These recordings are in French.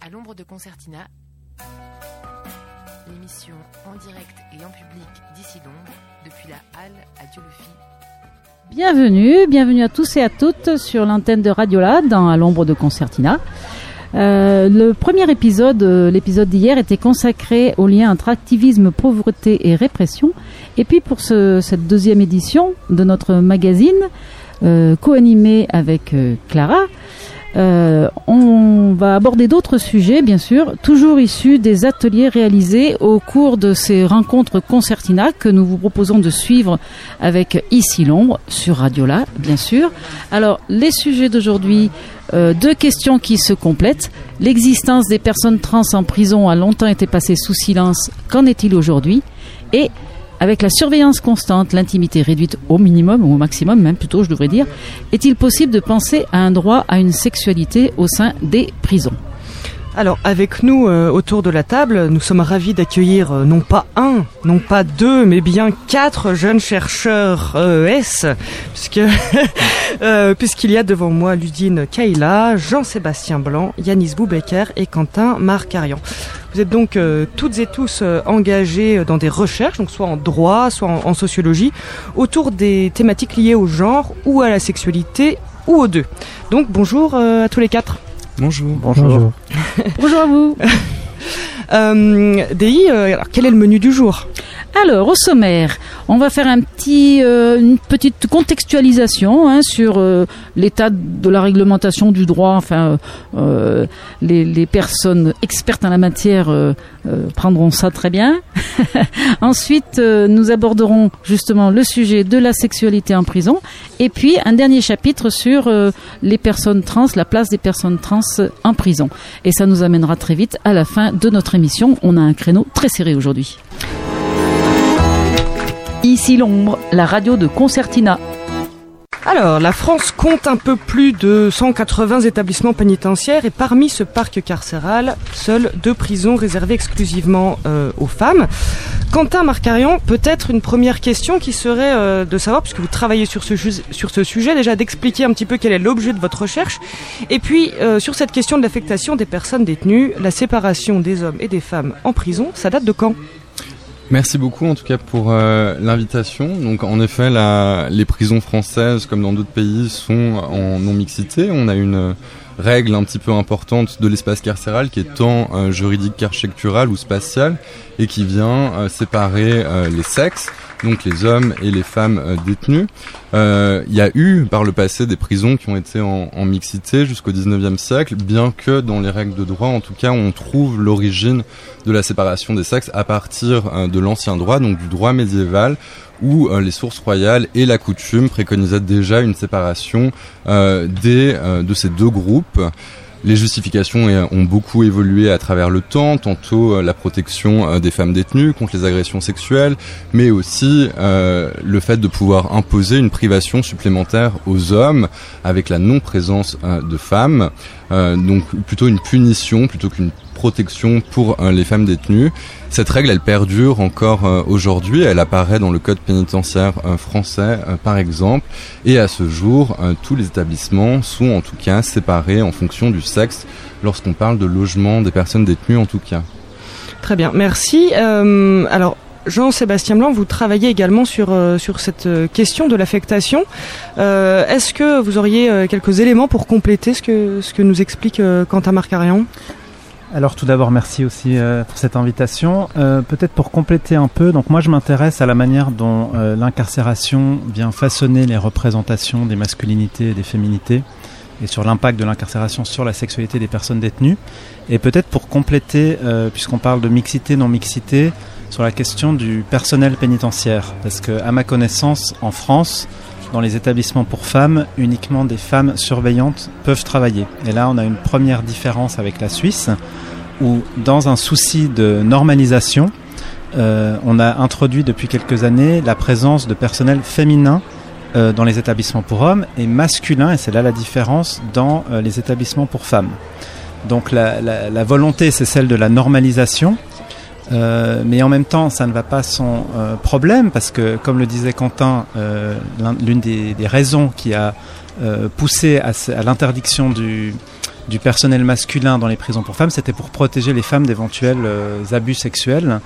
À l'ombre de Concertina, l'émission en direct et en public d'Ici l'ombre, depuis la halle à Dieu-le-Fit. Bienvenue à tous et à toutes sur l'antenne de Radiola dans À l'ombre de Concertina. Le premier épisode, l'épisode d'hier, était consacré au lien entre activisme, pauvreté et répression. Et puis pour cette deuxième édition de notre magazine, co-animé avec Clara, on va aborder d'autres sujets, bien sûr, toujours issus des ateliers réalisés au cours de ces rencontres Concertina que nous vous proposons de suivre avec Ici l'ombre sur Radiola, bien sûr. Alors, les sujets d'aujourd'hui, deux questions qui se complètent. L'existence des personnes trans en prison a longtemps été passée sous silence. Qu'en est-il aujourd'hui ? Et avec la surveillance constante, l'intimité réduite au minimum, ou au maximum même plutôt, je devrais dire, est-il possible de penser à un droit à une sexualité au sein des prisons ? Alors, avec nous, autour de la table, nous sommes ravis d'accueillir non pas un, non pas deux, mais bien 4 jeunes chercheurs ES, puisqu'il y a devant moi Ludine Kayla, Jean-Sébastien Blanc, Yanis Boubeker et Quentin Marcarian. Vous êtes donc toutes et tous engagés dans des recherches, donc soit en droit, soit en sociologie, autour des thématiques liées au genre ou à la sexualité ou aux deux. Donc bonjour à tous les 4. Bonjour. Bonjour à vous. Dei, alors quel est le menu du jour ? Alors, au sommaire, on va faire une petite contextualisation sur l'état de la réglementation du droit. Enfin, les personnes expertes en la matière prendront ça très bien. Ensuite, nous aborderons justement le sujet de la sexualité en prison. Et puis, un dernier chapitre sur les personnes trans, la place des personnes trans en prison. Et ça nous amènera très vite à la fin de notre émission. On a un créneau très serré aujourd'hui. Ici l'ombre, la radio de Concertina. Alors, la France compte un peu plus de 180 établissements pénitentiaires et parmi ce parc carcéral, seules 2 prisons réservées exclusivement aux femmes. Quentin Marcarian, peut-être une première question qui serait de savoir, puisque vous travaillez sur ce sujet, déjà d'expliquer un petit peu quel est l'objet de votre recherche. Et puis, sur cette question de l'affectation des personnes détenues, la séparation des hommes et des femmes en prison, ça date de quand ? Merci beaucoup en tout cas pour l'invitation. Donc en effet, les prisons françaises, comme dans d'autres pays, sont en non-mixité. On a une règle un petit peu importante de l'espace carcéral qui est tant juridique qu'architectural ou spatial et qui vient séparer les sexes, donc les hommes et les femmes détenus. Il y a eu par le passé des prisons qui ont été en mixité jusqu'au 19e siècle, bien que dans les règles de droit, en tout cas, on trouve l'origine de la séparation des sexes à partir de l'ancien droit, donc du droit médiéval, où les sources royales et la coutume préconisaient déjà une séparation de ces deux groupes. Les justifications ont beaucoup évolué à travers le temps, tantôt la protection des femmes détenues contre les agressions sexuelles, mais aussi le fait de pouvoir imposer une privation supplémentaire aux hommes avec la non-présence de femmes, donc plutôt une punition plutôt qu'une protection pour les femmes détenues. Cette règle, elle perdure encore aujourd'hui, elle apparaît dans le code pénitentiaire français par exemple, et à ce jour, tous les établissements sont en tout cas séparés en fonction du sexe lorsqu'on parle de logement des personnes détenues en tout cas. Très bien, merci. Alors, Jean-Sébastien Blanc, vous travaillez également sur cette question de l'affectation. Est-ce que vous auriez quelques éléments pour compléter ce que nous explique Quentin Marcarian ? Alors tout d'abord, merci aussi pour cette invitation. Peut-être pour compléter un peu, donc moi je m'intéresse à la manière dont l'incarcération vient façonner les représentations des masculinités et des féminités et sur l'impact de l'incarcération sur la sexualité des personnes détenues. Et peut-être pour compléter, puisqu'on parle de mixité, non-mixité, sur la question du personnel pénitentiaire. Parce que, à ma connaissance, en France, dans les établissements pour femmes, uniquement des femmes surveillantes peuvent travailler. Et là, on a une première différence avec la Suisse, où dans un souci de normalisation, on a introduit depuis quelques années la présence de personnel féminin dans les établissements pour hommes et masculin, et c'est là la différence, dans les établissements pour femmes. Donc la volonté, c'est celle de la normalisation, mais en même temps, ça ne va pas sans problème, parce que, comme le disait Quentin, l'une des raisons qui a poussé à l'interdiction du personnel masculin dans les prisons pour femmes, c'était pour protéger les femmes d'éventuels abus sexuels.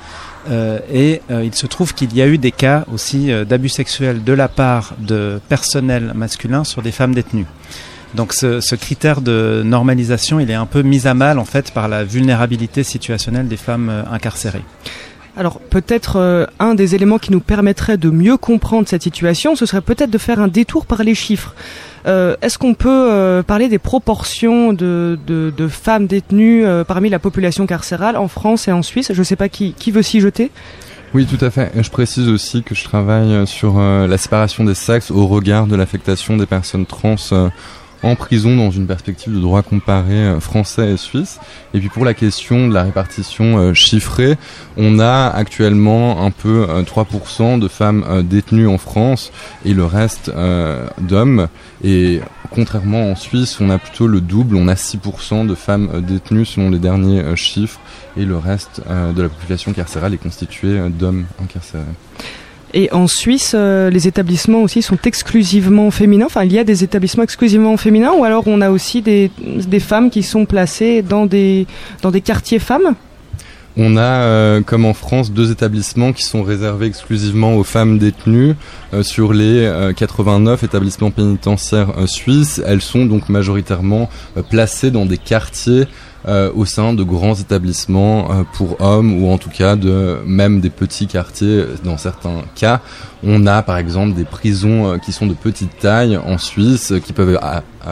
Il se trouve qu'il y a eu des cas aussi d'abus sexuels de la part de personnel masculin sur des femmes détenues. Donc ce critère de normalisation, il est un peu mis à mal en fait par la vulnérabilité situationnelle des femmes incarcérées. Alors peut-être un des éléments qui nous permettrait de mieux comprendre cette situation, ce serait peut-être de faire un détour par les chiffres. Est-ce qu'on peut parler des proportions de femmes détenues parmi la population carcérale en France et en Suisse ? Je ne sais pas qui veut s'y jeter ? Oui, tout à fait. Et je précise aussi que je travaille sur la séparation des sexes au regard de l'affectation des personnes trans en prison dans une perspective de droit comparé français et suisse. Et puis pour la question de la répartition chiffrée, on a actuellement un peu 3% de femmes détenues en France et le reste d'hommes. Et contrairement en Suisse, on a plutôt le double, on a 6% de femmes détenues selon les derniers chiffres et le reste de la population carcérale est constitué d'hommes incarcérés. Et en Suisse, les établissements aussi sont exclusivement féminins. Enfin, il y a des établissements exclusivement féminins, ou alors on a aussi des femmes qui sont placées dans des quartiers femmes ? On a, comme en France, 2 établissements qui sont réservés exclusivement aux femmes détenues. Sur les 89 établissements pénitentiaires suisses, elles sont donc majoritairement placées dans des quartiers au sein de grands établissements pour hommes, ou en tout cas même des petits quartiers dans certains cas. On a par exemple des prisons qui sont de petite taille en Suisse, qui peuvent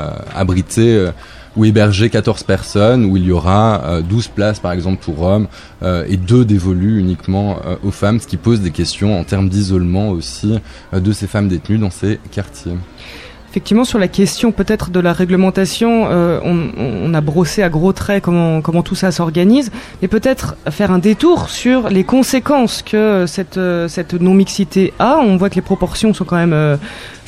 abriter ou héberger 14 personnes, où il y aura 12 places par exemple pour hommes et 2 dévolues uniquement aux femmes, ce qui pose des questions en termes d'isolement aussi de ces femmes détenues dans ces quartiers. Effectivement, sur la question peut-être de la réglementation, on a brossé à gros traits comment tout ça s'organise, mais peut-être faire un détour sur les conséquences que cette non-mixité a. On voit que les proportions sont quand même,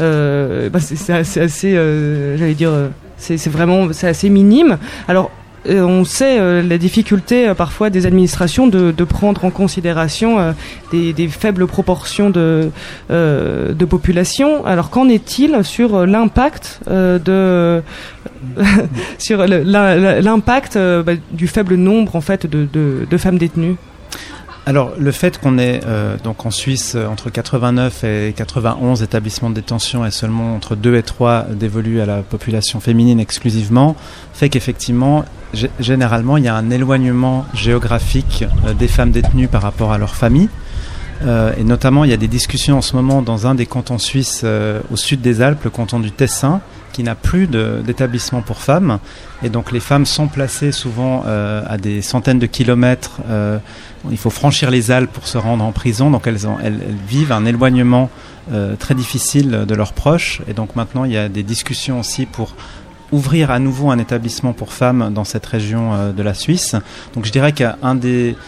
c'est assez, j'allais dire, c'est assez minime. Alors, on sait la difficulté parfois des administrations de prendre en considération des faibles proportions de population. Alors qu'en est-il sur l'impact sur l'impact du faible nombre en fait de femmes détenues ? Alors le fait qu'on ait donc en Suisse entre 89 et 91 établissements de détention et seulement entre 2 et 3 dévolus à la population féminine exclusivement fait qu'effectivement généralement il y a un éloignement géographique des femmes détenues par rapport à leur famille. Et notamment il y a des discussions en ce moment dans un des cantons suisses au sud des Alpes, le canton du Tessin, qui n'a plus d'établissement pour femmes, et donc les femmes sont placées souvent à des centaines de kilomètres. Il faut franchir les Alpes pour se rendre en prison, donc elles vivent un éloignement très difficile de leurs proches, et donc maintenant il y a des discussions aussi pour ouvrir à nouveau un établissement pour femmes dans cette région de la Suisse. Donc je dirais qu'une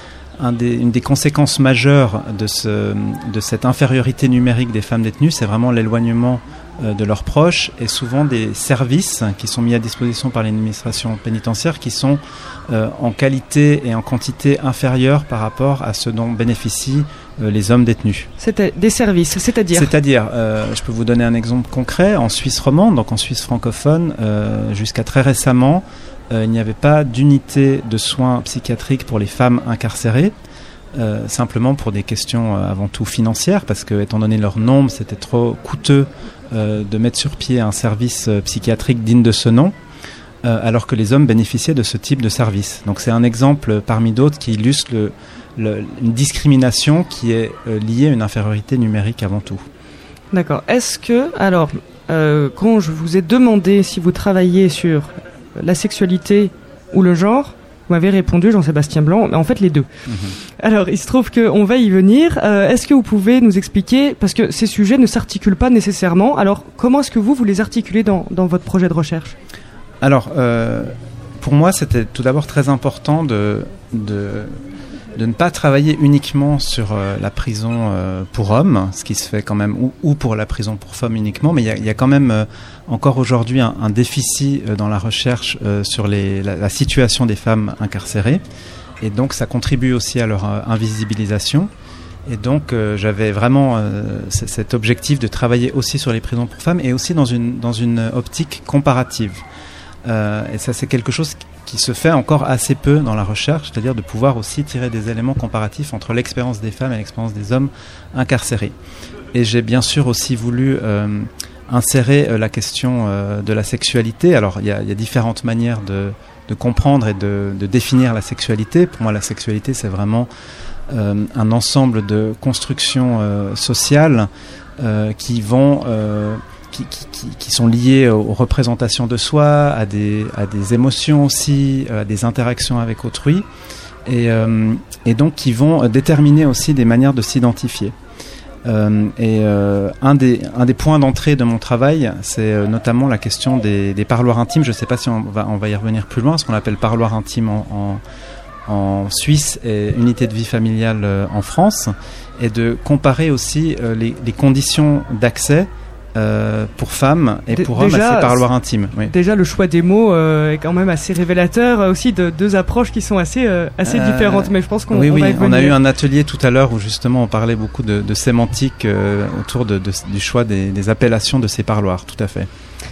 des conséquences majeures de cette infériorité numérique des femmes détenues, c'est vraiment l'éloignement de leurs proches, et souvent des services qui sont mis à disposition par l'administration pénitentiaire qui sont en qualité et en quantité inférieures par rapport à ce dont bénéficient les hommes détenus. Des services, c'est-à-dire je peux vous donner un exemple concret. En Suisse romande, donc en Suisse francophone, jusqu'à très récemment, il n'y avait pas d'unité de soins psychiatriques pour les femmes incarcérées, simplement pour des questions avant tout financières, parce que étant donné leur nombre, c'était trop coûteux de mettre sur pied un service psychiatrique digne de ce nom, alors que les hommes bénéficiaient de ce type de service. Donc c'est un exemple parmi d'autres qui illustre une discrimination qui est liée à une infériorité numérique avant tout. D'accord. Est-ce que, alors, quand je vous ai demandé si vous travaillez sur la sexualité ou le genre, vous m'avez répondu, Jean-Sébastien Blanc, mais en fait les deux. Alors, il se trouve qu'on va y venir. Est-ce que vous pouvez nous expliquer, parce que ces sujets ne s'articulent pas nécessairement, alors comment est-ce que vous les articulez dans votre projet de recherche ? Alors, pour moi, c'était tout d'abord très important de ne pas travailler uniquement sur la prison pour hommes, ce qui se fait quand même, ou pour la prison pour femmes uniquement, mais il y a quand même encore aujourd'hui un déficit dans la recherche sur la situation des femmes incarcérées, et donc ça contribue aussi à leur invisibilisation. Et donc j'avais vraiment cet objectif de travailler aussi sur les prisons pour femmes, et aussi dans une optique comparative. Et ça, c'est quelque chose qui se fait encore assez peu dans la recherche, c'est-à-dire de pouvoir aussi tirer des éléments comparatifs entre l'expérience des femmes et l'expérience des hommes incarcérés. Et j'ai bien sûr aussi voulu insérer la question de la sexualité. Alors, il y a différentes manières de comprendre et de définir la sexualité. Pour moi, la sexualité, c'est vraiment un ensemble de constructions sociales qui sont liées aux représentations de soi, à des émotions aussi, à des interactions avec autrui, et donc qui vont déterminer aussi des manières de s'identifier. Un des points d'entrée de mon travail, c'est notamment la question des parloirs intimes. Je ne sais pas si on va y revenir plus loin, ce qu'on appelle parloir intime en Suisse et unité de vie familiale en France, et de comparer aussi les conditions d'accès pour femmes et pour hommes à ces parloirs intimes. Oui. Déjà, le choix des mots est quand même assez révélateur aussi de deux approches qui sont assez différentes, mais je pense qu'on va y venir. On a eu un atelier tout à l'heure où justement on parlait beaucoup de sémantique autour du choix des appellations de ces parloirs, tout à fait.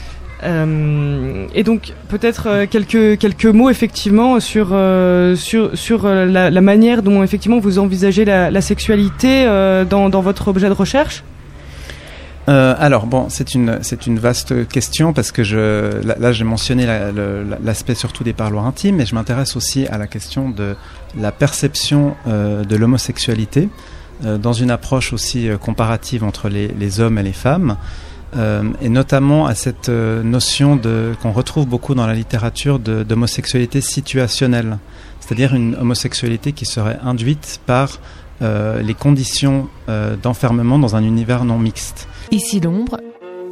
Et donc peut-être quelques mots effectivement sur la manière dont effectivement vous envisagez la sexualité dans votre objet de recherche. Alors bon, c'est une vaste question parce que là j'ai mentionné l'aspect surtout des parloirs intimes, mais je m'intéresse aussi à la question de la perception de l'homosexualité dans une approche aussi comparative entre les hommes et les femmes, et notamment à cette notion qu'on retrouve beaucoup dans la littérature d'homosexualité situationnelle, c'est-à-dire une homosexualité qui serait induite par les conditions d'enfermement dans un univers non mixte. Ici l'ombre,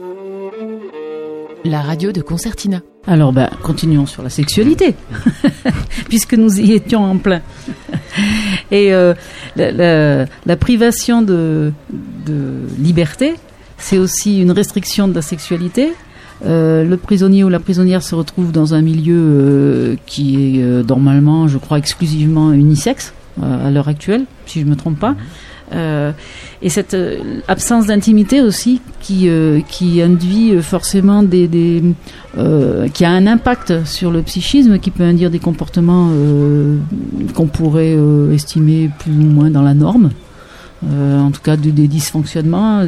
la radio de Concertina. Alors continuons sur la sexualité, puisque nous y étions en plein. Et la privation de liberté, c'est aussi une restriction de la sexualité. Le prisonnier ou la prisonnière se retrouve dans un milieu qui est normalement, je crois, exclusivement unisexe à l'heure actuelle, si je ne me trompe pas. Et cette absence d'intimité aussi qui induit forcément qui a un impact sur le psychisme, qui peut induire des comportements qu'on pourrait estimer plus ou moins dans la norme, en tout cas des dysfonctionnements.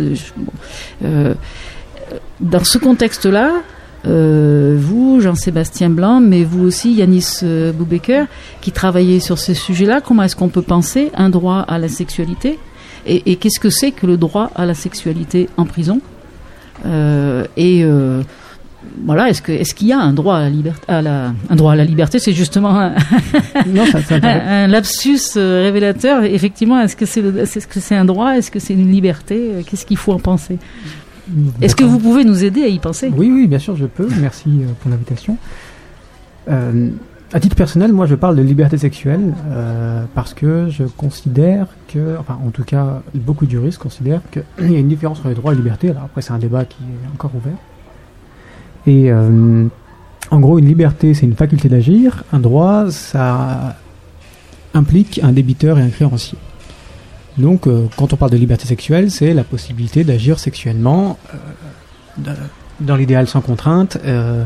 Dans ce contexte-là, vous, Jean-Sébastien Blanc, mais vous aussi, Yanis Boubeker, qui travaillez sur ces sujets-là, comment est-ce qu'on peut penser un droit à la sexualité et qu'est-ce que c'est que le droit à la sexualité en prison voilà, est-ce qu'il y a un droit à la liberté, un droit à la liberté, c'est justement un lapsus révélateur. Effectivement, est-ce que c'est un droit, est-ce que c'est une liberté, qu'est-ce qu'il faut en penser? Est-ce que vous pouvez nous aider à y penser? Oui, bien sûr, je peux. Merci pour l'invitation. À titre personnel, moi, je parle de liberté sexuelle parce que je considère en tout cas, beaucoup de juristes considèrent qu'il y a une différence entre les droits et les libertés. Alors après, c'est un débat qui est encore ouvert. Et en gros, une liberté, c'est une faculté d'agir. Un droit, ça implique un débiteur et un créancier. Donc, quand on parle de liberté sexuelle, c'est la possibilité d'agir sexuellement dans l'idéal sans contrainte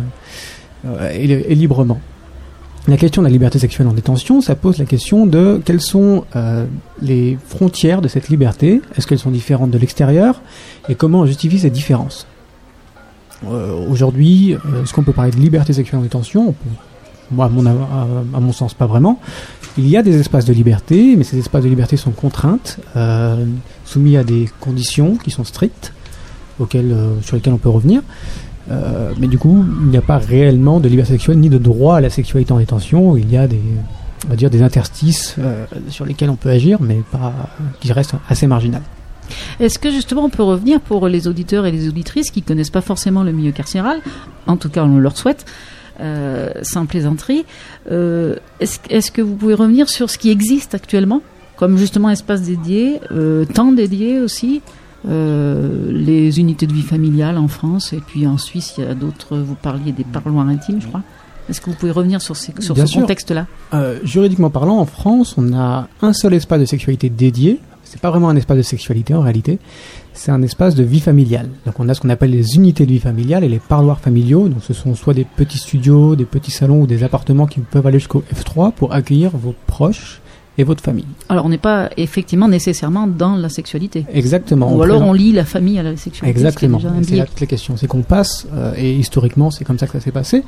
et librement. La question de la liberté sexuelle en détention, ça pose la question de quelles sont les frontières de cette liberté. Est-ce qu'elles sont différentes de l'extérieur? Et comment on justifie ces différences? Aujourd'hui, est-ce qu'on peut parler de liberté sexuelle en détention? Moi, à mon sens, pas vraiment. Il y a des espaces de liberté, mais ces espaces de liberté sont contraintes, soumis à des conditions qui sont strictes, sur lesquelles on peut revenir. Mais du coup, il n'y a pas réellement de liberté sexuelle ni de droit à la sexualité en détention. Il y a des interstices sur lesquels on peut agir, mais qui restent assez marginales. Est-ce que justement on peut revenir pour les auditeurs et les auditrices qui ne connaissent pas forcément le milieu carcéral, en tout cas on leur souhaite, sans plaisanterie, est-ce que vous pouvez revenir sur ce qui existe actuellement, comme justement espace dédié, temps dédié aussi, les unités de vie familiale en France, et puis en Suisse il y a d'autres, vous parliez des parloirs intimes je crois. Est-ce que vous pouvez revenir sur ce contexte-là? Juridiquement parlant, en France, on a un seul espace de sexualité dédié, c'est pas vraiment un espace de sexualité en réalité, c'est un espace de vie familiale. Donc on a ce qu'on appelle les unités de vie familiale et les parloirs familiaux. Donc ce sont soit des petits studios, des petits salons ou des appartements qui peuvent aller jusqu'au F3 pour accueillir vos proches et votre famille. Alors on n'est pas effectivement nécessairement dans la sexualité. Exactement. Ou alors on lie la famille à la sexualité. Exactement. C'est déjà un c'est là toute la question. C'est qu'on passe, et historiquement c'est comme ça que ça s'est passé.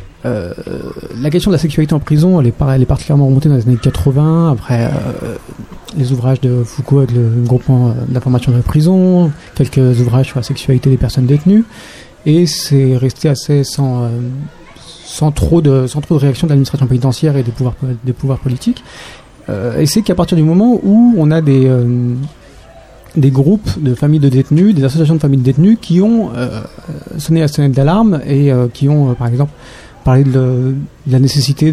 La question de la sexualité en prison, elle est particulièrement remontée dans les années 80, après les ouvrages de Foucault avec le groupement d'information de la prison, quelques ouvrages sur la sexualité des personnes détenues, et c'est resté assez sans trop de réaction de l'administration pénitentiaire et des pouvoirs politiques. Et c'est qu'à partir du moment où on a des groupes de familles de détenus, des associations de familles de détenus qui ont sonné la sonnette d'alarme et qui ont, par exemple, parlé de la nécessité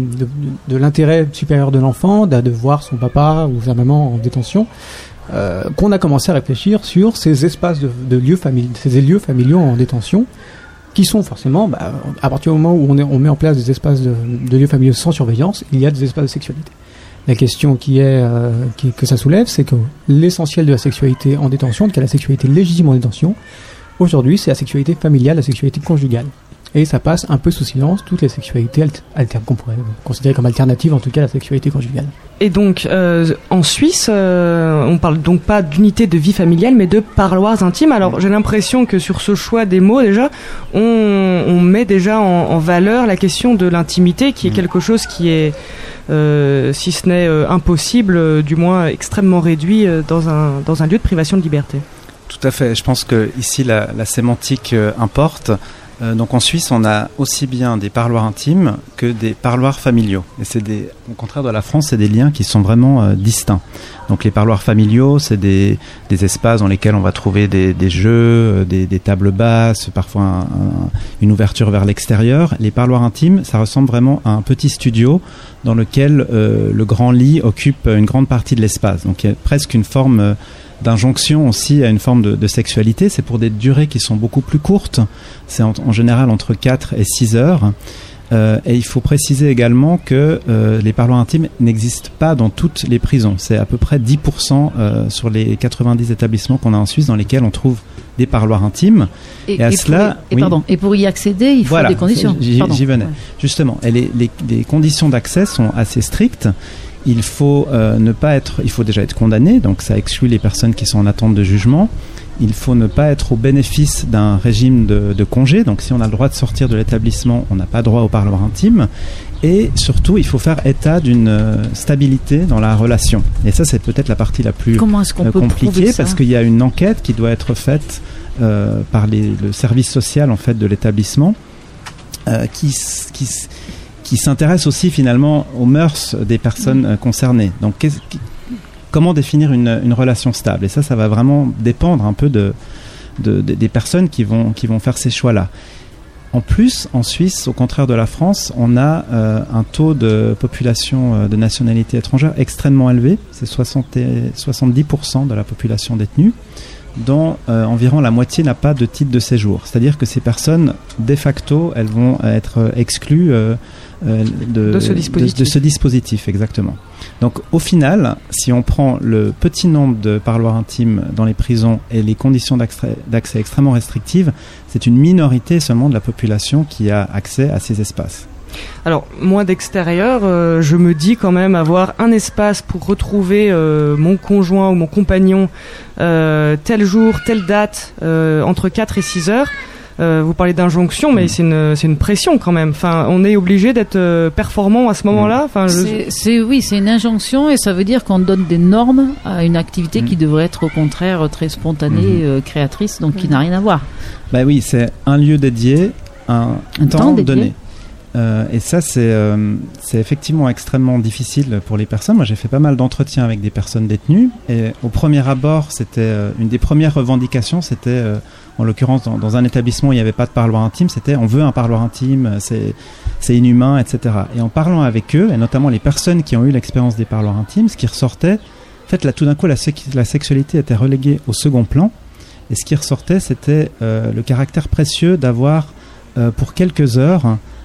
de l'intérêt supérieur de l'enfant, de voir son papa ou sa maman en détention, qu'on a commencé à réfléchir sur ces espaces de lieux familiaux en détention, qui sont forcément, à partir du moment où on met en place des espaces de lieux familiaux sans surveillance, il y a des espaces de sexualité. La question que ça soulève, c'est que l'essentiel de la sexualité en détention, la sexualité légitime en détention, aujourd'hui, c'est la sexualité familiale, la sexualité conjugale. Et ça passe un peu sous silence toutes les sexualités qu'on pourrait considérer comme alternatives, en tout cas la sexualité conjugale. Et donc, en Suisse, on parle donc pas d'unité de vie familiale, mais de parloirs intimes. Alors, j'ai l'impression que sur ce choix des mots, déjà, on met déjà en valeur la question de l'intimité, qui est quelque chose qui est, si ce n'est impossible, du moins extrêmement réduit dans un lieu de privation de liberté. Tout à fait. Je pense que ici la sémantique importe. Donc en Suisse, on a aussi bien des parloirs intimes que des parloirs familiaux. Et au contraire de la France, c'est des liens qui sont vraiment distincts. Donc les parloirs familiaux, c'est des espaces dans lesquels on va trouver des jeux, des tables basses, parfois une ouverture vers l'extérieur. Les parloirs intimes, ça ressemble vraiment à un petit studio dans lequel le grand lit occupe une grande partie de l'espace. Donc il y a presque une forme d'injonction aussi à une forme de sexualité. C'est pour des durées qui sont beaucoup plus courtes. C'est en général entre 4 et 6 heures. Et il faut préciser également que les parloirs intimes n'existent pas dans toutes les prisons. C'est à peu près 10% sur les 90 établissements qu'on a en Suisse dans lesquels on trouve des parloirs intimes. Et pour y accéder, il faut des conditions. J'y venais. Ouais. Justement. Et les conditions d'accès sont assez strictes. Il faut il faut déjà être condamné, donc ça exclut les personnes qui sont en attente de jugement. Il faut ne pas être au bénéfice d'un régime de congé, donc si on a le droit de sortir de l'établissement, on n'a pas droit au parloir intime. Et surtout, il faut faire état d'une stabilité dans la relation. Et ça, c'est peut-être la partie la plus compliquée, parce qu'il y a une enquête qui doit être faite par le service social en fait de l'établissement, qui s'intéresse aussi finalement aux mœurs des personnes concernées. Donc, comment définir une relation stable ? Et ça va vraiment dépendre un peu des personnes qui vont faire ces choix-là. En plus, en Suisse, au contraire de la France, on a un taux de population de nationalité étrangère extrêmement élevé. C'est 70% de la population détenue, dont environ la moitié n'a pas de titre de séjour. C'est-à-dire que ces personnes, de facto, elles vont être exclues de ce dispositif, exactement. Donc au final, si on prend le petit nombre de parloirs intimes dans les prisons et les conditions d'accès extrêmement restrictives, c'est une minorité seulement de la population qui a accès à ces espaces. Alors moi d'extérieur, je me dis quand même avoir un espace pour retrouver mon conjoint ou mon compagnon tel jour, telle date, entre 4 et 6 heures. Vous parlez d'injonction, mais c'est une pression quand même. Enfin, on est obligé d'être performant à ce moment-là. Enfin, c'est une injonction, et ça veut dire qu'on donne des normes à une activité qui devrait être au contraire très spontanée, créatrice, donc qui n'a rien à voir. Bah oui, c'est un lieu dédié, un temps donné. Et ça, c'est effectivement extrêmement difficile pour les personnes. Moi, j'ai fait pas mal d'entretiens avec des personnes détenues, et au premier abord, c'était une des premières revendications, c'était en l'occurrence dans un établissement où il n'y avait pas de parloir intime, c'était on veut un parloir intime, c'est inhumain, etc. Et en parlant avec eux, et notamment les personnes qui ont eu l'expérience des parloirs intimes, ce qui ressortait, en fait, là tout d'un coup, la sexualité était reléguée au second plan, et ce qui ressortait, c'était le caractère précieux d'avoir pour quelques heures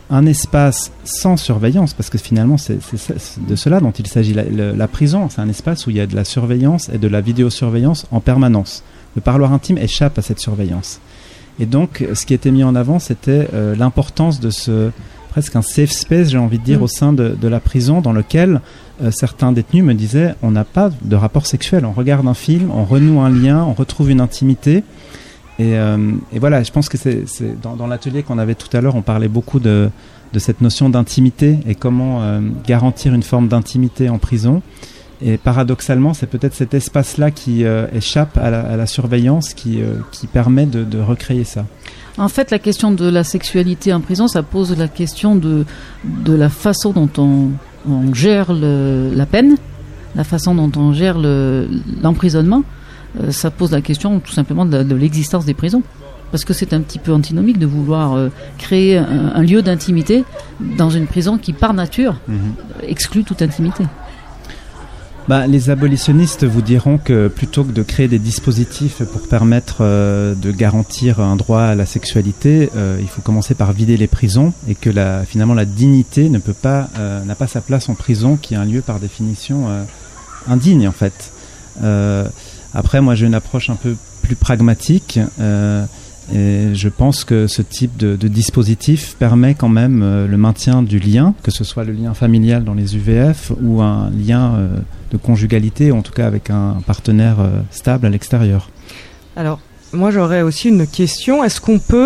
un espace sans surveillance, parce que finalement c'est de cela dont il s'agit. La prison, c'est un espace où il y a de la surveillance et de la vidéosurveillance en permanence. Le parloir intime échappe à cette surveillance. Et donc, ce qui était mis en avant, c'était l'importance de presque un safe space, j'ai envie de dire, au sein de la prison, dans lequel certains détenus me disaient, on n'a pas de rapport sexuel, on regarde un film, on renoue un lien, on retrouve une intimité. Et voilà, je pense que c'est dans l'atelier qu'on avait tout à l'heure, on parlait beaucoup de cette notion d'intimité et comment garantir une forme d'intimité en prison. Et paradoxalement, c'est peut-être cet espace-là qui échappe à la surveillance qui permet de recréer ça. En fait, la question de la sexualité en prison, ça pose la question de la façon dont on gère la peine, la façon dont on gère l'emprisonnement. Ça pose la question tout simplement de l'existence des prisons. Parce que c'est un petit peu antinomique de vouloir créer un lieu d'intimité dans une prison qui, par nature, exclut toute intimité. Les abolitionnistes vous diront que plutôt que de créer des dispositifs pour permettre de garantir un droit à la sexualité, il faut commencer par vider les prisons et que finalement la dignité n'a pas sa place en prison, qui est un lieu par définition indigne en fait. Après, moi j'ai une approche un peu plus pragmatique. Et je pense que ce type de dispositif permet quand même le maintien du lien, que ce soit le lien familial dans les UVF ou un lien de conjugalité, ou en tout cas avec un partenaire stable à l'extérieur. Alors, moi j'aurais aussi une question. Est-ce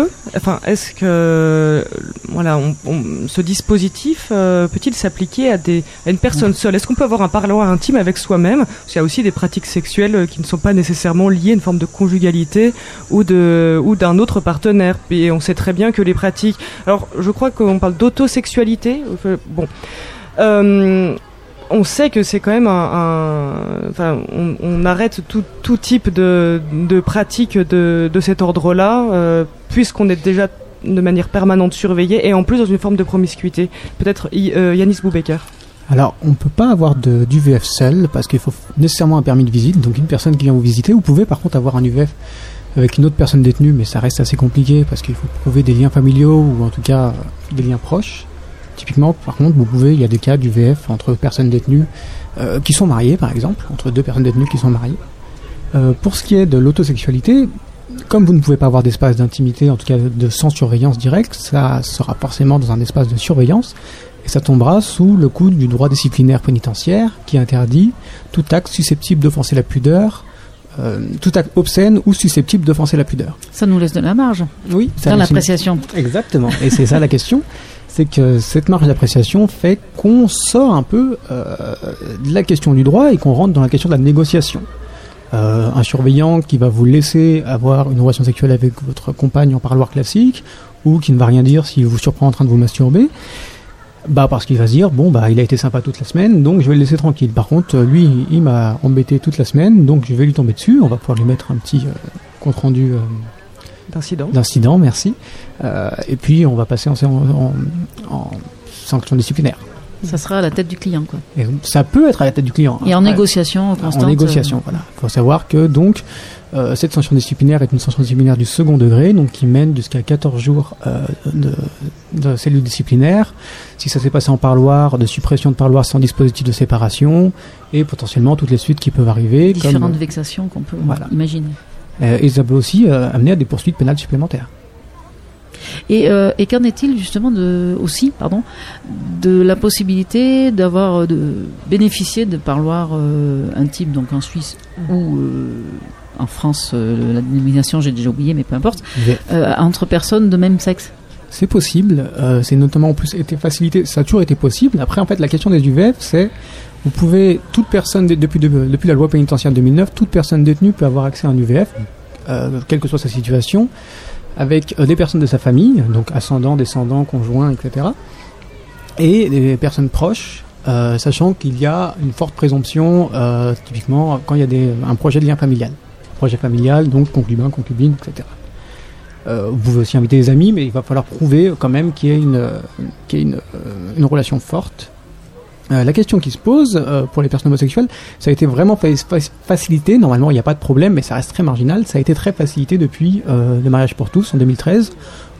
que ce dispositif peut-il s'appliquer à une personne seule? Est-ce qu'on peut avoir un parloir intime avec soi-même? Parce qu'il y a aussi des pratiques sexuelles qui ne sont pas nécessairement liées à une forme de conjugalité ou d'un autre partenaire. Et on sait très bien que les pratiques... Alors, je crois qu'on parle d'autosexualité. On sait que c'est quand même on arrête tout type de pratique de cet ordre-là, puisqu'on est déjà de manière permanente surveillé et en plus dans une forme de promiscuité. Peut-être Yanis Boubaker. Alors, on ne peut pas avoir d'UVF seul parce qu'il faut nécessairement un permis de visite, donc une personne qui vient vous visiter. Vous pouvez par contre avoir un UVF avec une autre personne détenue, mais ça reste assez compliqué parce qu'il faut prouver des liens familiaux ou en tout cas des liens proches. Typiquement, par contre, il y a des cas d'UVF entre personnes détenues qui sont mariées, par exemple, entre deux personnes détenues qui sont mariées. Pour ce qui est de l'autosexualité, comme vous ne pouvez pas avoir d'espace d'intimité, en tout cas sans surveillance directe, ça sera forcément dans un espace de surveillance et ça tombera sous le coup du droit disciplinaire pénitentiaire qui interdit tout acte susceptible d'offenser la pudeur, tout acte obscène ou susceptible d'offenser la pudeur. Ça nous laisse de la marge. Oui, dans l'appréciation. Exactement, et c'est ça la question. C'est que cette marge d'appréciation fait qu'on sort un peu de la question du droit et qu'on rentre dans la question de la négociation. Un surveillant qui va vous laisser avoir une relation sexuelle avec votre compagne en parloir classique ou qui ne va rien dire s'il vous surprend en train de vous masturber, parce qu'il va se dire, il a été sympa toute la semaine, donc je vais le laisser tranquille. Par contre, lui, il m'a embêté toute la semaine, donc je vais lui tomber dessus. On va pouvoir lui mettre un petit compte-rendu... D'incident, merci. Et puis on va passer en sanction disciplinaire. Ça sera à la tête du client, quoi. Et ça peut être à la tête du client. Et en négociation constante. En négociation, voilà. Il faut savoir que donc cette sanction disciplinaire est une sanction disciplinaire du second degré, donc qui mène jusqu'à 14 jours de cellule disciplinaire. Si ça s'est passé en parloir, de suppression de parloir sans dispositif de séparation, et potentiellement toutes les suites qui peuvent arriver. Différentes vexations qu'on peut imaginer. Et ça peut aussi amener à des poursuites pénales supplémentaires. Et qu'en est-il justement de la possibilité de bénéficier de parloirs intimes, donc en Suisse ou en France, la dénomination j'ai déjà oublié, mais peu importe, entre personnes de même sexe? C'est possible, c'est notamment en plus été facilité, ça a toujours été possible. Après, en fait, la question des UVF, c'est vous pouvez, toute personne, depuis la loi pénitentiaire de 2009, toute personne détenue peut avoir accès à un UVF, quelle que soit sa situation, avec des personnes de sa famille, donc ascendants, descendants, conjoints, etc. Et des personnes proches, sachant qu'il y a une forte présomption, typiquement quand il y a un projet de lien familial. Projet familial, donc concubin, concubine, etc. Vous pouvez aussi inviter des amis, mais il va falloir prouver quand même qu'il y ait une relation forte. La question qui se pose pour les personnes homosexuelles, ça a été vraiment facilité. Normalement, il n'y a pas de problème, mais ça reste très marginal. Ça a été très facilité depuis le mariage pour tous en 2013,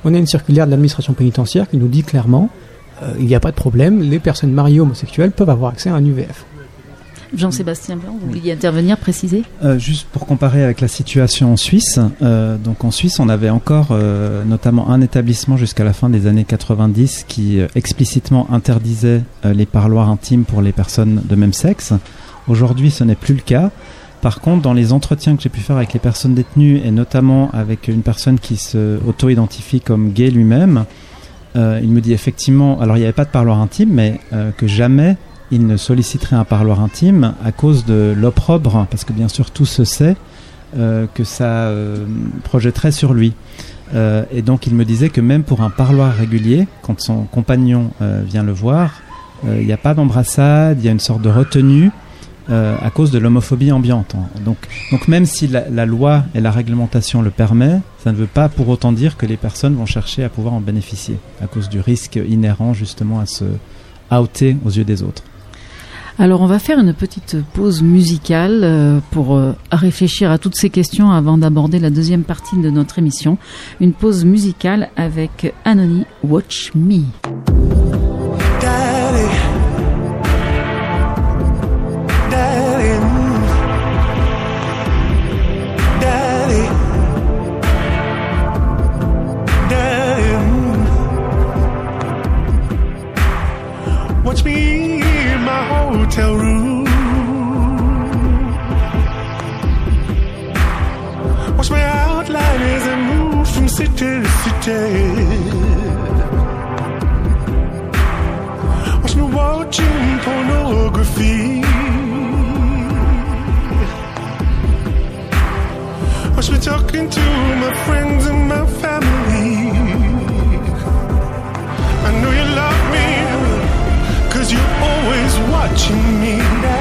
On a une circulaire de l'administration pénitentiaire qui nous dit clairement, il n'y a pas de problème, les personnes mariées homosexuelles peuvent avoir accès à un UVF. Jean-Sébastien Blanc, vous vouliez intervenir, préciser ? Juste pour comparer avec la situation en Suisse, donc en Suisse on avait encore notamment un établissement jusqu'à la fin des années 90 qui explicitement interdisait les parloirs intimes pour les personnes de même sexe. Aujourd'hui ce n'est plus le cas. Par contre, dans les entretiens que j'ai pu faire avec les personnes détenues et notamment avec une personne qui se auto-identifie comme gay lui-même, il me dit effectivement, alors il n'y avait pas de parloir intime, mais que jamais il ne solliciterait un parloir intime à cause de l'opprobre, parce que bien sûr tout se sait, que ça projetterait sur lui. Et donc il me disait que même pour un parloir régulier, quand son compagnon vient le voir, il n'y a pas d'embrassade, il y a une sorte de retenue à cause de l'homophobie ambiante. Donc même si la loi et la réglementation le permet, ça ne veut pas pour autant dire que les personnes vont chercher à pouvoir en bénéficier, à cause du risque inhérent justement à se outer aux yeux des autres. Alors on va faire une petite pause musicale pour réfléchir à toutes ces questions avant d'aborder la deuxième partie de notre émission. Une pause musicale avec Anony, Watch Me. Daddy, Daddy, Daddy, Daddy, watch me in my hotel room. Watch my outline as I move from city to city. Watch me watching pornography. Watch me talking to my friends and my family. I know you love me, 'cause you're always watching me.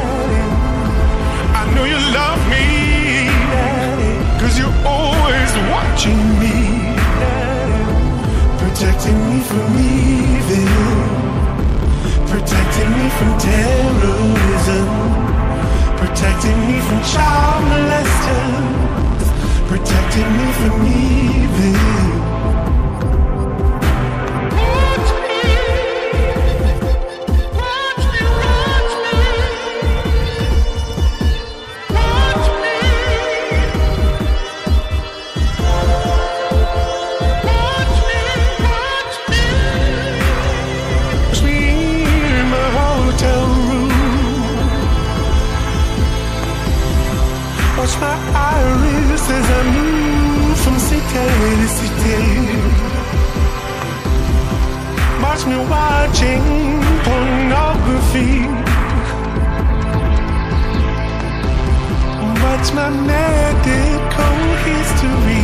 I know you love me, 'cause you're always watching me. Protecting me from evil, protecting me from terrorism, protecting me from child molesters, protecting me from evil. Watch my iris as I move from city to city. Watch me watching pornography. Watch my medical history.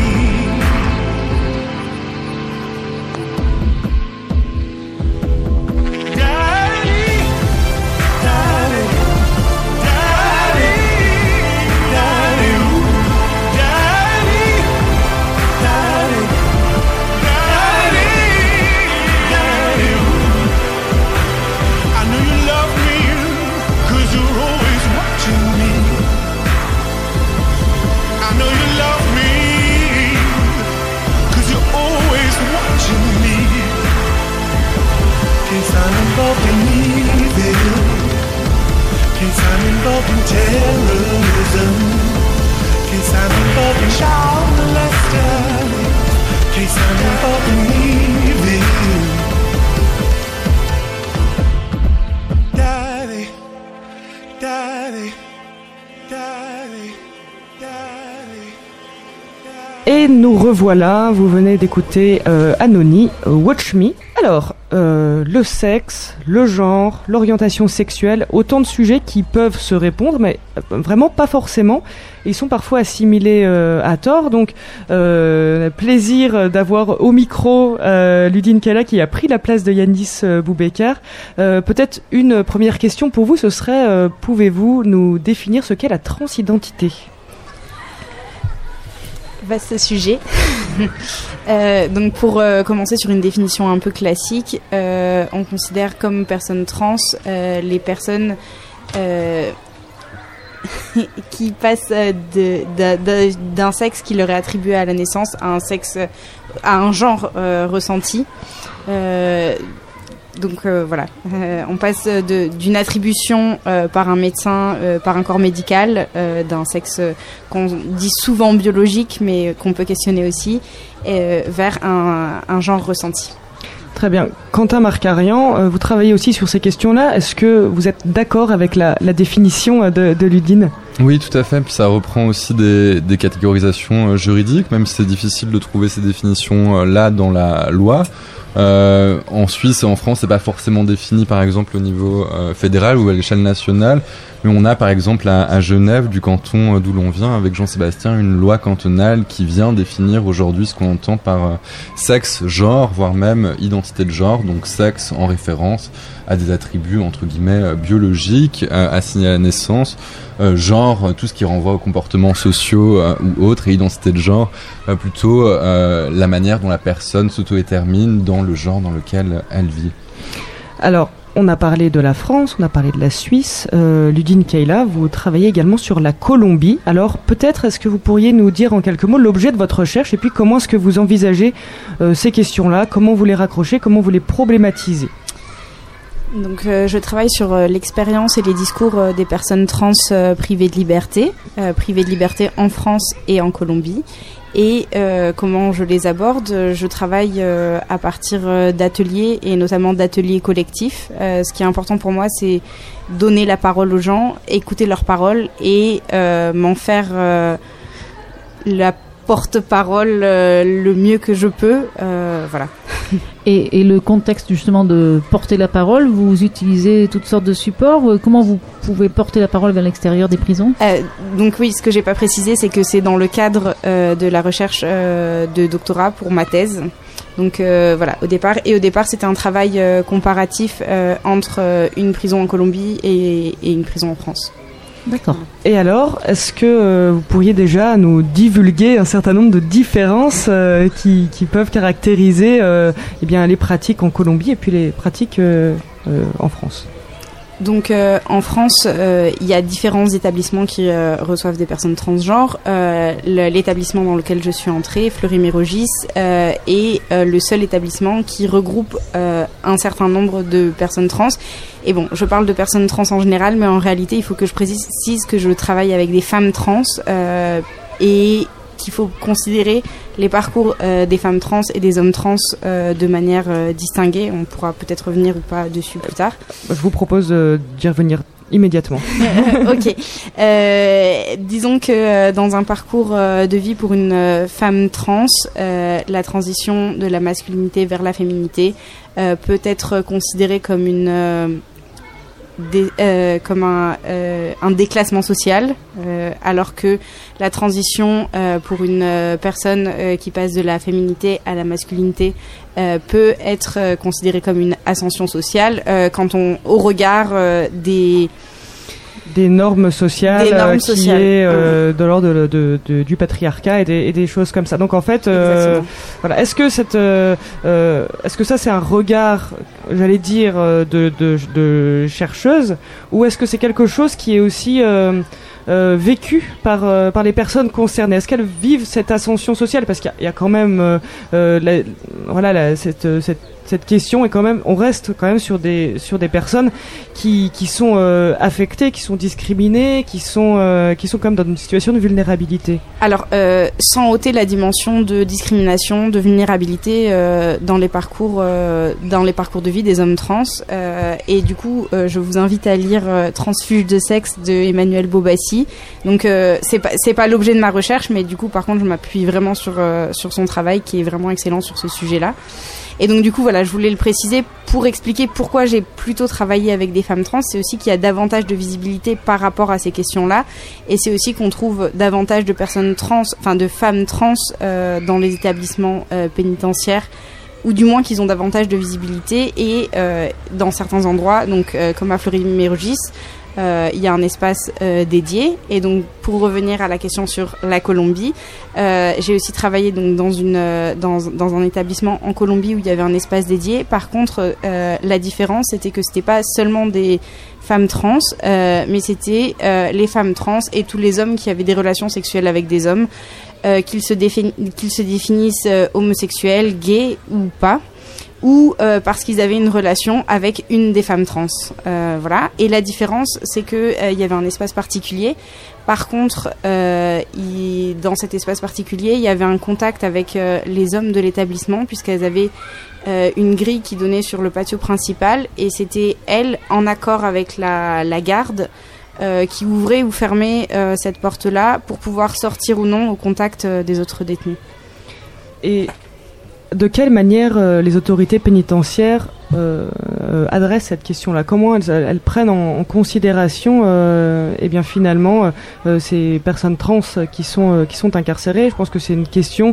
Involved in evil, case I'm involved in terrorism, case I'm involved in child molester, case I'm involved in evil. Daddy, daddy, daddy, daddy, daddy. Et nous revoilà, vous venez d'écouter Anony, Watch Me. Alors, le sexe, le genre, l'orientation sexuelle, autant de sujets qui peuvent se répondre, mais vraiment pas forcément. Ils sont parfois assimilés à tort. Donc, plaisir d'avoir au micro Ludine Cala qui a pris la place de Yandis Boubaker. Peut-être une première question pour vous, ce serait pouvez-vous nous définir ce qu'est la transidentité ? Vaste sujet. Donc pour commencer sur une définition un peu classique, on considère comme personnes trans les personnes qui passent d'un sexe qui leur est attribué à la naissance à un genre ressenti. Donc voilà, on passe d'une attribution par un médecin, par un corps médical, d'un sexe qu'on dit souvent biologique, mais qu'on peut questionner aussi, vers un genre ressenti. Très bien. Quentin Marcarian, vous travaillez aussi sur ces questions-là. Est-ce que vous êtes d'accord avec la définition de Ludine ? Oui, tout à fait. Puis ça reprend aussi des catégorisations juridiques, même si c'est difficile de trouver ces définitions-là dans la loi. En Suisse et en France, c'est pas forcément défini, par exemple, au niveau fédéral ou à l'échelle nationale. Mais on a, par exemple, à Genève, du canton d'où l'on vient, avec Jean-Sébastien, une loi cantonale qui vient définir aujourd'hui ce qu'on entend par sexe, genre, voire même identité de genre. Donc sexe en référence à des attributs, entre guillemets, biologiques, assignés à la naissance. Genre, tout ce qui renvoie aux comportements sociaux ou autres, et identité de genre, plutôt la manière dont la personne s'auto-détermine dans le genre dans lequel elle vit. Alors, on a parlé de la France, on a parlé de la Suisse. Ludine Keila, vous travaillez également sur la Colombie. Alors, peut-être est-ce que vous pourriez nous dire en quelques mots l'objet de votre recherche et puis comment est-ce que vous envisagez ces questions-là, comment vous les raccrochez, comment vous les problématisez ? Donc, je travaille sur l'expérience et les discours des personnes trans privées de liberté en France et en Colombie. Et comment je les aborde, je travaille à partir d'ateliers et notamment d'ateliers collectifs. Ce qui est important pour moi, c'est donner la parole aux gens, écouter leurs paroles et m'en faire la porte-parole le mieux que je peux. Voilà. Et le contexte justement de porter la parole, vous utilisez toutes sortes de supports. Comment vous pouvez porter la parole vers l'extérieur des prisons ? Donc oui, ce que j'ai pas précisé, c'est que c'est dans le cadre de la recherche de doctorat pour ma thèse. Donc voilà, au départ, c'était un travail comparatif entre une prison en Colombie et une prison en France. D'accord. Et alors, est-ce que vous pourriez déjà nous divulguer un certain nombre de différences qui peuvent caractériser eh bien, les pratiques en Colombie et puis les pratiques en France ? Donc en France, il y a différents établissements qui reçoivent des personnes transgenres. L'établissement dans lequel je suis entrée, Fleury-Mérogis, est le seul établissement qui regroupe un certain nombre de personnes trans. Et bon, je parle de personnes trans en général, mais en réalité, il faut que je précise que je travaille avec des femmes trans et qu'il faut considérer les parcours des femmes trans et des hommes trans de manière distinguée. On pourra peut-être revenir ou pas dessus plus tard. Je vous propose d'y revenir immédiatement. Ok. Disons que dans un parcours de vie pour une femme trans, la transition de la masculinité vers la féminité peut être considérée comme comme un déclassement social, alors que la transition pour une personne qui passe de la féminité à la masculinité peut être considérée comme une ascension sociale au regard des normes sociales qui est de l'ordre du patriarcat et des choses comme ça. Donc en fait, voilà. Est-ce que ça c'est un regard, j'allais dire, de chercheuse, ou est-ce que c'est quelque chose qui est aussi vécu par les personnes concernées? Est-ce qu'elles vivent cette ascension sociale? Parce qu'il y a quand même cette question est quand même, on reste quand même sur des personnes qui sont affectées, qui sont discriminées, qui sont quand même dans une situation de vulnérabilité. Alors, sans ôter la dimension de discrimination, de vulnérabilité dans les parcours de vie des hommes trans, et du coup, je vous invite à lire Transfuge de sexe de Emmanuel Bobassi. Donc, c'est pas l'objet de ma recherche, mais du coup, par contre, je m'appuie vraiment sur son travail qui est vraiment excellent sur ce sujet-là. Et donc du coup voilà, je voulais le préciser pour expliquer pourquoi j'ai plutôt travaillé avec des femmes trans. C'est aussi qu'il y a davantage de visibilité par rapport à ces questions-là, et c'est aussi qu'on trouve davantage de personnes trans, enfin de femmes trans dans les établissements pénitentiaires ou du moins qu'ils ont davantage de visibilité. Et dans certains endroits, donc comme à Fleury-Mérogis, il y a un espace dédié. Et donc, pour revenir à la question sur la Colombie, j'ai aussi travaillé donc dans un établissement en Colombie où il y avait un espace dédié. Par contre, la différence, c'était que c'était pas seulement des femmes trans, mais c'était les femmes trans et tous les hommes qui avaient des relations sexuelles avec des hommes, qu'ils se définissent homosexuels, gays ou pas, ou parce qu'ils avaient une relation avec une des femmes trans. Voilà. Et la différence, c'est que il y avait un espace particulier. Par contre, dans cet espace particulier, il y avait un contact avec les hommes de l'établissement, puisqu'elles avaient une grille qui donnait sur le patio principal, et c'était elles, en accord avec la garde, qui ouvrait ou fermait cette porte-là pour pouvoir sortir ou non au contact des autres détenus. Et de quelle manière les autorités pénitentiaires adressent cette question-là? Comment elles prennent en considération finalement ces personnes trans qui sont incarcérées? Je pense que c'est une question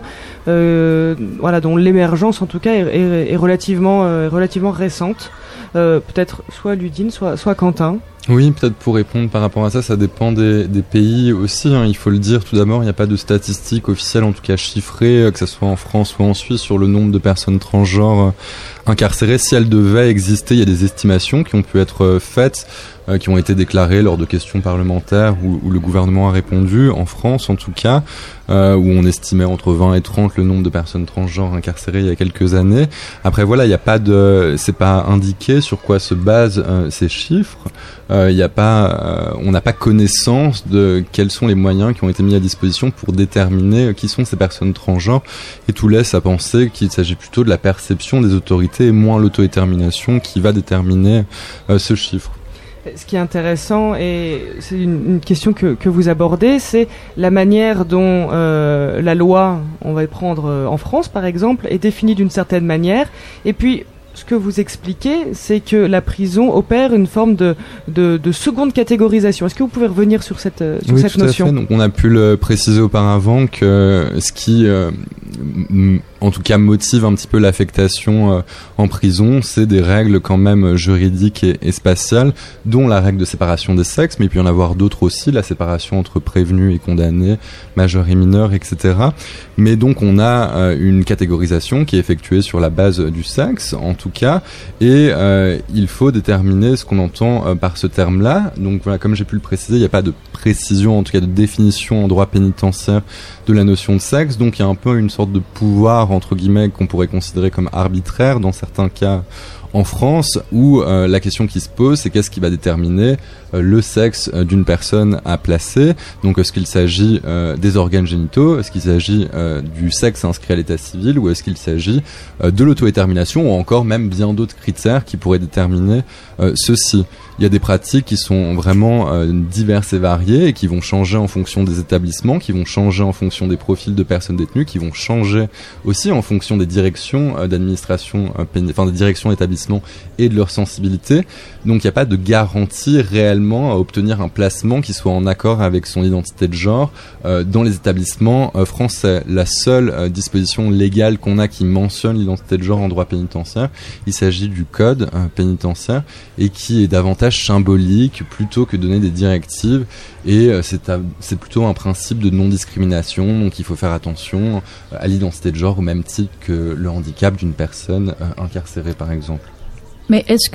dont l'émergence en tout cas est relativement récente. Peut-être soit Ludine, soit Quentin. Oui, peut-être pour répondre par rapport à ça, ça dépend des pays aussi, hein, il faut le dire. Tout d'abord, il n'y a pas de statistiques officielles, en tout cas chiffrées, que ce soit en France ou en Suisse, sur le nombre de personnes transgenres incarcérées. Si elles devaient exister, il y a des estimations qui ont pu être faites, qui ont été déclarées lors de questions parlementaires où le gouvernement a répondu, en France en tout cas, où on estimait entre 20 et 30 le nombre de personnes transgenres incarcérées il y a quelques années. Après voilà, il n'y a pas c'est pas indiqué sur quoi se basent ces chiffres. On n'a pas connaissance de quels sont les moyens qui ont été mis à disposition pour déterminer qui sont ces personnes transgenres, et tout laisse à penser qu'il s'agit plutôt de la perception des autorités et moins l'autodétermination qui va déterminer ce chiffre. Ce qui est intéressant, et c'est une question que vous abordez, c'est la manière dont la loi, on va le prendre en France par exemple, est définie d'une certaine manière, et puis ce que vous expliquez, c'est que la prison opère une forme de seconde catégorisation. Est-ce que vous pouvez revenir sur cette oui, cette notion? Oui, tout à fait. Donc, on a pu le préciser auparavant que ce qui, en tout cas, motive un petit peu l'affectation en prison, c'est des règles quand même juridiques et spatiales, dont la règle de séparation des sexes, mais il peut y en avoir d'autres aussi, la séparation entre prévenus et condamnés, majeurs et mineurs, etc. Mais donc, on a une catégorisation qui est effectuée sur la base du sexe, en tout cas, et il faut déterminer ce qu'on entend par ce terme-là. Donc voilà, comme j'ai pu le préciser, il n'y a pas de précision, en tout cas de définition en droit pénitentiaire de la notion de sexe, donc il y a un peu une sorte de pouvoir, entre guillemets, qu'on pourrait considérer comme arbitraire dans certains cas en France, où la question qui se pose, c'est qu'est-ce qui va déterminer le sexe d'une personne à placer. Donc est-ce qu'il s'agit des organes génitaux, est-ce qu'il s'agit du sexe inscrit à l'état civil, ou est-ce qu'il s'agit de l'autodétermination, ou encore même bien d'autres critères qui pourraient déterminer ceci. Il y a des pratiques qui sont vraiment diverses et variées, et qui vont changer en fonction des établissements, qui vont changer en fonction des profils de personnes détenues, qui vont changer aussi en fonction des directions d'administration, des directions d'établissement et de leur sensibilité. Donc il n'y a pas de garantie réellement à obtenir un placement qui soit en accord avec son identité de genre dans les établissements français. La seule disposition légale qu'on a qui mentionne l'identité de genre en droit pénitentiaire, il s'agit du code pénitentiaire, et qui est davantage symbolique plutôt que donner des directives, et c'est plutôt un principe de non-discrimination. Donc il faut faire attention à l'identité de genre au même titre que le handicap d'une personne incarcérée par exemple. Mais est-ce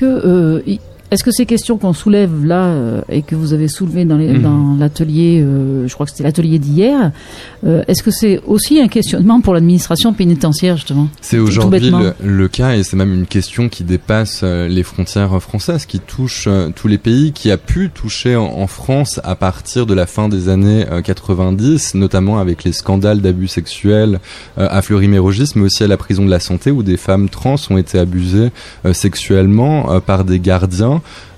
que ces questions qu'on soulève là et que vous avez soulevées dans l'atelier, je crois que c'était l'atelier d'hier, est-ce que c'est aussi un questionnement pour l'administration pénitentiaire justement? C'est aujourd'hui le cas, et c'est même une question qui dépasse les frontières françaises, qui touche tous les pays, qui a pu toucher en France à partir de la fin des années 90, notamment avec les scandales d'abus sexuels à Fleury-Mérogis, mais aussi à la prison de la Santé, où des femmes trans ont été abusées sexuellement par des gardiens.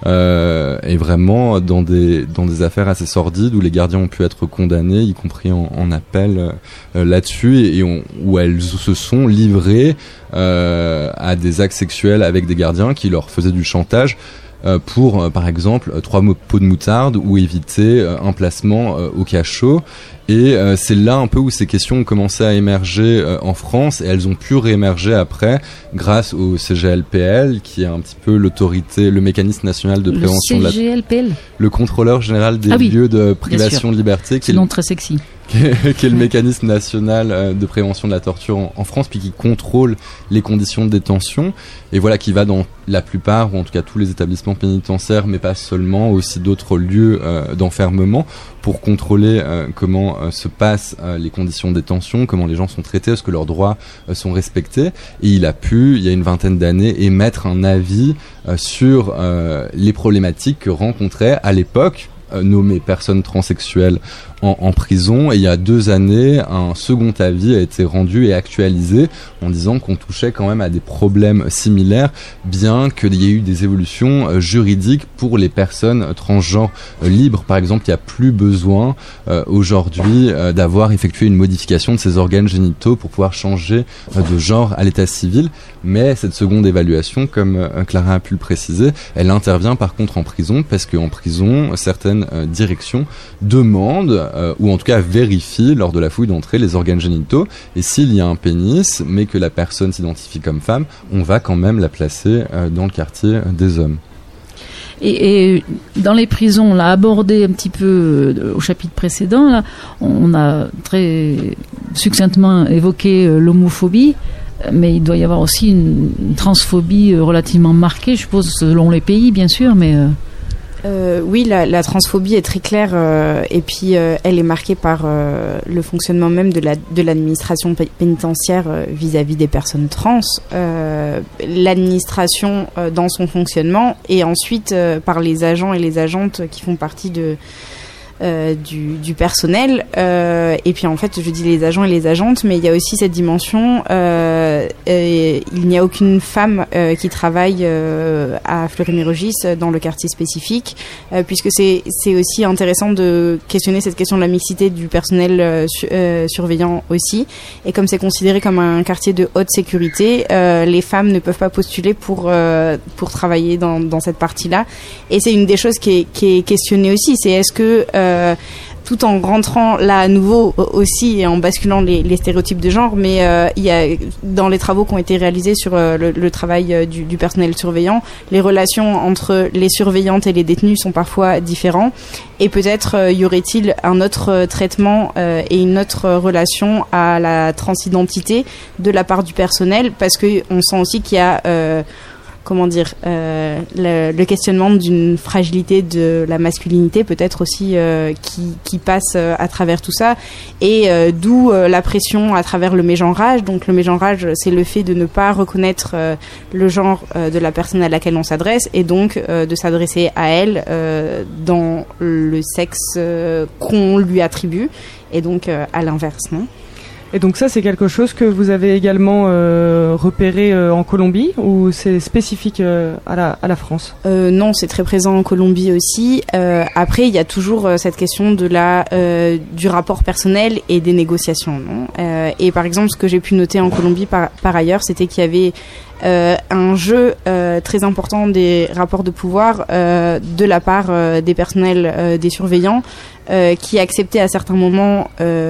Et vraiment dans des affaires assez sordides, où les gardiens ont pu être condamnés, y compris en appel là-dessus, où elles se sont livrées à des actes sexuels avec des gardiens qui leur faisaient du chantage. pour, par exemple, 3 pots de moutarde ou éviter un placement au cachot. Et c'est là un peu où ces questions ont commencé à émerger en France, et elles ont pu réémerger après grâce au CGLPL, qui est un petit peu l'autorité, le mécanisme national de prévention le CGLPL, le contrôleur général des lieux de privation de liberté, qui est nom très sexy. Qui est le mécanisme national de prévention de la torture en France, puis qui contrôle les conditions de détention, et voilà, qui va dans la plupart, ou en tout cas tous les établissements pénitentiaires, mais pas seulement, aussi d'autres lieux d'enfermement, pour contrôler comment se passent les conditions de détention, comment les gens sont traités, est-ce que leurs droits sont respectés. Et il a pu, il y a une vingtaine d'années, émettre un avis sur les problématiques que rencontraient à l'époque nommées personnes transsexuelles en prison. Et il y a 2 années, un second avis a été rendu et actualisé en disant qu'on touchait quand même à des problèmes similaires, bien qu'il y ait eu des évolutions juridiques pour les personnes transgenres libres. Par exemple, il n'y a plus besoin aujourd'hui d'avoir effectué une modification de ses organes génitaux pour pouvoir changer de genre à l'état civil. Mais cette seconde évaluation, comme Clara a pu le préciser, elle intervient par contre en prison, parce qu'en prison, certaines directions demandent ou en tout cas vérifie lors de la fouille d'entrée les organes génitaux, et s'il y a un pénis mais que la personne s'identifie comme femme, on va quand même la placer dans le quartier des hommes. Et dans les prisons, on l'a abordé un petit peu au chapitre précédent, là, on a très succinctement évoqué l'homophobie, mais il doit y avoir aussi une transphobie relativement marquée, je suppose, selon les pays bien sûr, mais... Oui, la transphobie est très claire, et puis elle est marquée par le fonctionnement même de l'administration pénitentiaire vis-à-vis des personnes trans, l'administration dans son fonctionnement, et ensuite par les agents et les agentes qui font partie du personnel, et puis en fait je dis les agents et les agentes, mais il y a aussi cette dimension, il n'y a aucune femme qui travaille à Fleury-Mérogis dans le quartier spécifique, puisque c'est aussi intéressant de questionner cette question de la mixité du personnel surveillant aussi, et comme c'est considéré comme un quartier de haute sécurité, les femmes ne peuvent pas postuler pour travailler dans cette partie-là, et c'est une des choses qui est questionnée aussi, c'est est-ce que tout en rentrant là à nouveau aussi et en basculant les stéréotypes de genre, mais il y a dans les travaux qui ont été réalisés sur le travail du personnel surveillant, les relations entre les surveillantes et les détenus sont parfois différents, et peut-être y aurait-il un autre traitement et une autre relation à la transidentité de la part du personnel, parce que on sent aussi qu'il y a le questionnement d'une fragilité de la masculinité peut-être aussi qui passe à travers tout ça, et d'où la pression à travers le mégenrage. Donc le mégenrage, c'est le fait de ne pas reconnaître le genre de la personne à laquelle on s'adresse, et donc de s'adresser à elle dans le sexe qu'on lui attribue, et donc à l'inverse, non ? Et donc ça, c'est quelque chose que vous avez également repéré en Colombie, ou c'est spécifique à la France ? Non, c'est très présent en Colombie aussi. Après, il y a toujours cette question de du rapport personnel et des négociations, non ? Et par exemple, ce que j'ai pu noter en Colombie par ailleurs, c'était qu'il y avait un jeu très important des rapports de pouvoir de la part des personnels des surveillants qui acceptaient à certains moments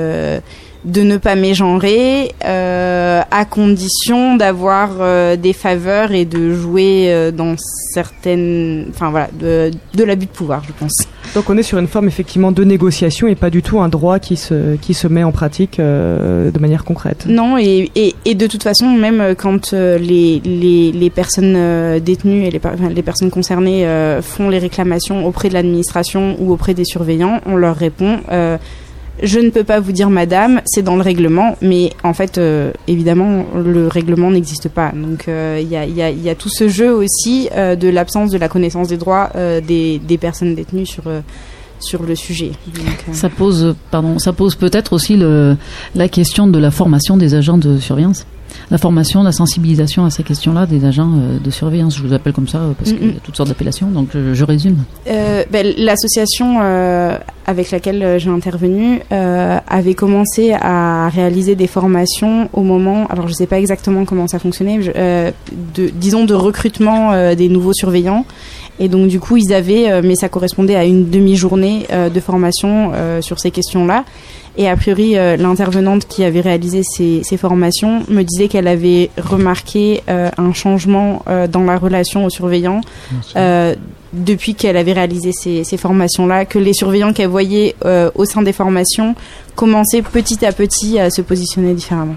de ne pas mégenrer à condition d'avoir des faveurs et de jouer dans certaines, enfin voilà, de l'abus de pouvoir, je pense. Donc on est sur une forme effectivement de négociation et pas du tout un droit qui se met en pratique de manière concrète. Non, et de toute façon, même quand les personnes détenues et les personnes concernées font les réclamations auprès de l'administration ou auprès des surveillants, on leur répond je ne peux pas vous dire madame, c'est dans le règlement, mais en fait évidemment le règlement n'existe pas, donc il y a tout ce jeu aussi de l'absence de la connaissance des droits des personnes détenues sur le sujet. Donc, ça pose peut-être aussi la question de la formation des agents de surveillance. La formation, la sensibilisation à ces questions-là des agents de surveillance, je vous appelle comme ça parce qu'il y a toutes sortes d'appellations, donc je résume. L'association avec laquelle j'ai intervenu avait commencé à réaliser des formations au moment, alors je ne sais pas exactement comment ça fonctionnait, disons de recrutement des nouveaux surveillants. Et donc du coup ils avaient, mais ça correspondait à une demi-journée de formation sur ces questions-là. Et a priori, l'intervenante qui avait réalisé ces formations me disait qu'elle avait remarqué un changement dans la relation aux surveillants depuis qu'elle avait réalisé ces formations-là, que les surveillants qu'elle voyait au sein des formations commençaient petit à petit à se positionner différemment.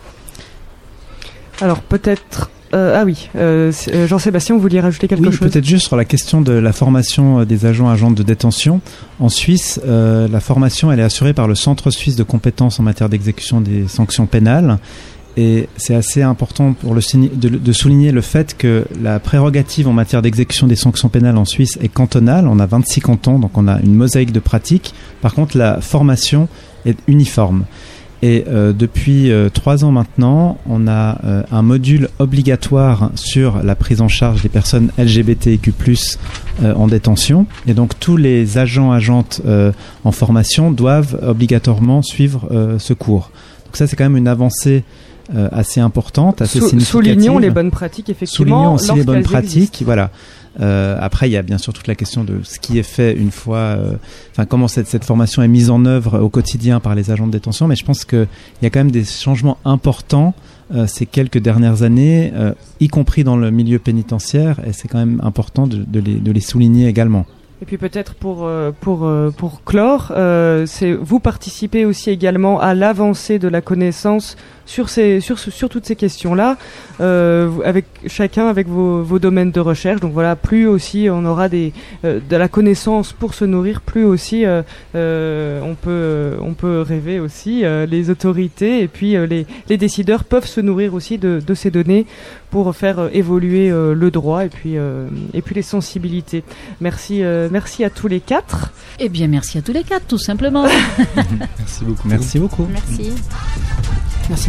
Alors peut-être... Jean-Sébastien, vous vouliez rajouter quelque chose ? Oui, peut-être juste sur la question de la formation des agents de détention. En Suisse, la formation elle est assurée par le Centre suisse de compétences en matière d'exécution des sanctions pénales. Et c'est assez important de souligner le fait que la prérogative en matière d'exécution des sanctions pénales en Suisse est cantonale. On a 26 cantons, donc on a une mosaïque de pratiques. Par contre, la formation est uniforme. Et depuis 3 ans maintenant, on a un module obligatoire sur la prise en charge des personnes LGBTIQ+, en détention. Et donc tous les agentes en formation doivent obligatoirement suivre ce cours. Donc ça, c'est quand même une avancée assez importante, assez significative. Soulignons les bonnes pratiques, effectivement. Soulignons aussi les bonnes pratiques, voilà. Après, il y a bien sûr toute la question de ce qui est fait une fois, comment cette formation est mise en œuvre au quotidien par les agents de détention. Mais je pense qu'il y a quand même des changements importants ces quelques dernières années, y compris dans le milieu pénitentiaire, et c'est quand même important de les souligner également. Et puis peut-être pour clore, vous participez aussi également à l'avancée de la connaissance sur toutes ces questions-là, chacun avec vos domaines de recherche. Donc voilà, plus aussi on aura de la connaissance pour se nourrir, plus aussi on peut rêver aussi. Les autorités et puis les décideurs peuvent se nourrir aussi de ces données pour faire évoluer le droit et puis les sensibilités. Merci à tous les 4. Eh bien, merci à tous les 4, tout simplement. Merci beaucoup. Merci beaucoup. Merci.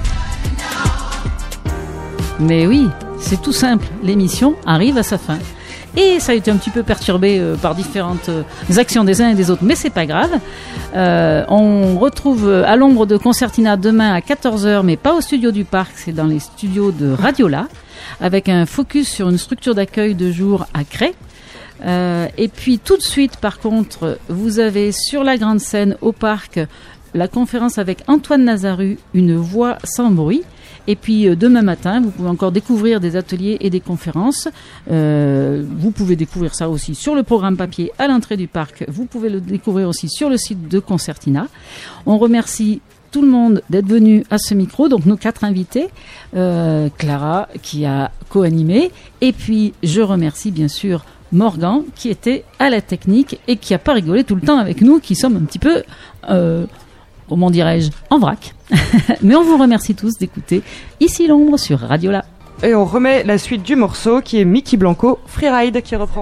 Mais oui, c'est tout simple. L'émission arrive à sa fin. Et ça a été un petit peu perturbé par différentes actions des uns et des autres, mais c'est pas grave. On retrouve à l'ombre de Concertina demain à 14h, mais pas au studio du Parc, c'est dans les studios de Radiola, avec un focus sur une structure d'accueil de jour à Cré. Et puis tout de suite, par contre, vous avez sur la grande scène au Parc la conférence avec Antoine Nazaru, Une voix sans bruit. Et puis demain matin, vous pouvez encore découvrir des ateliers et des conférences. Vous pouvez découvrir ça aussi sur le programme papier à l'entrée du parc. Vous pouvez le découvrir aussi sur le site de Concertina. On remercie tout le monde d'être venu à ce micro, donc nos 4 invités. Clara qui a co-animé. Et puis je remercie bien sûr Morgan qui était à la technique et qui n'a pas rigolé tout le temps avec nous, qui sommes un petit peu... comment dirais-je, en vrac. Mais on vous remercie tous d'écouter Ici l'ombre sur Radiola. Et on remet la suite du morceau qui est Mickey Blanco, Freeride, qui reprend.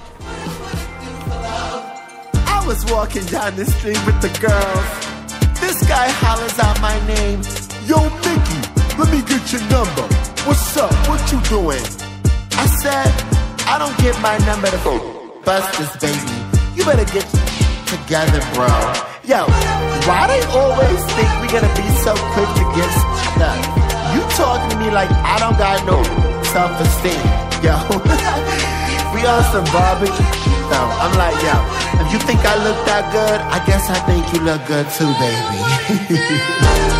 I was walking down the street with the girls. This guy hollers out my name. Yo, Mickey, let me get your number. What's up? What you doing? I said, I don't get my number to bust this baby. You better get together, bro. Yo, why they always think we gonna be so quick to get stuck? You talking to me like I don't got no self-esteem. Yo, we on some barbecue. No, I'm like, yo, if you think I look that good, I guess I think you look good too, baby.